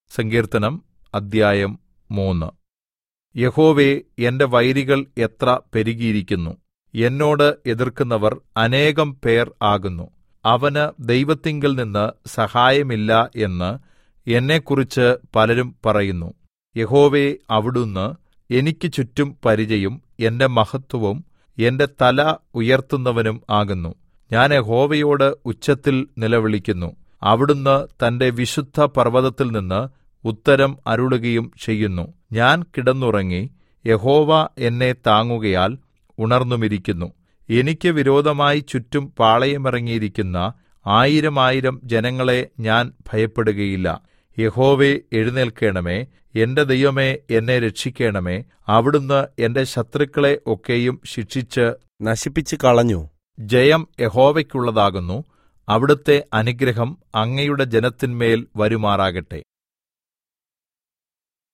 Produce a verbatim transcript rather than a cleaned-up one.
സങ്കീർത്തനം അദ്ധ്യായം മൂന്ന്. യഹോവേ, എന്റെ വൈരികൾ എത്ര പെരുകിയിരിക്കുന്നു! എന്നോട് എതിർക്കുന്നവർ അനേകം പേർ ആകുന്നു. അവന് ദൈവത്തിങ്കൽനിന്ന് സഹായമില്ല എന്ന് എന്നെക്കുറിച്ച് പലരും പറയുന്നു. യഹോവേ, അവിടുന്ന് എനിക്ക് ചുറ്റും പരിചയും എന്റെ മഹത്വവും എന്റെ തല ഉയർത്തുന്നവനും ആകുന്നു. ഞാൻ യഹോവയോട് ഉച്ചത്തിൽ നിലവിളിക്കുന്നു. അവിടുന്ന് തന്റെ വിശുദ്ധപർവ്വതത്തിൽനിന്ന് ഉത്തരം അരുളുകയും ചെയ്യുന്നു. ഞാൻ കിടന്നുറങ്ങി, യഹോവ എന്നെ താങ്ങുകയാൽ ഉണർന്നുമിരിക്കുന്നു. എനിക്ക് വിരോധമായി ചുറ്റും പാളയമിറങ്ങിയിരിക്കുന്ന ആയിരമായിരം ജനങ്ങളെ ഞാൻ ഭയപ്പെടുകയില്ല. യഹോവേ, എഴുന്നേല്ക്കണമേ! എന്റെ ദൈവമേ, എന്നെ രക്ഷിക്കണമേ! അവിടുന്ന് എന്റെ ശത്രുക്കളെ ഒക്കെയും ശിക്ഷിച്ച് നശിപ്പിച്ചുകളഞ്ഞു. ജയം യഹോവയ്ക്കുള്ളതാകുന്നു. അവിടുത്തെ അനുഗ്രഹം അങ്ങയുടെ ജനത്തിന്മേൽ വരുമാറാകട്ടെ.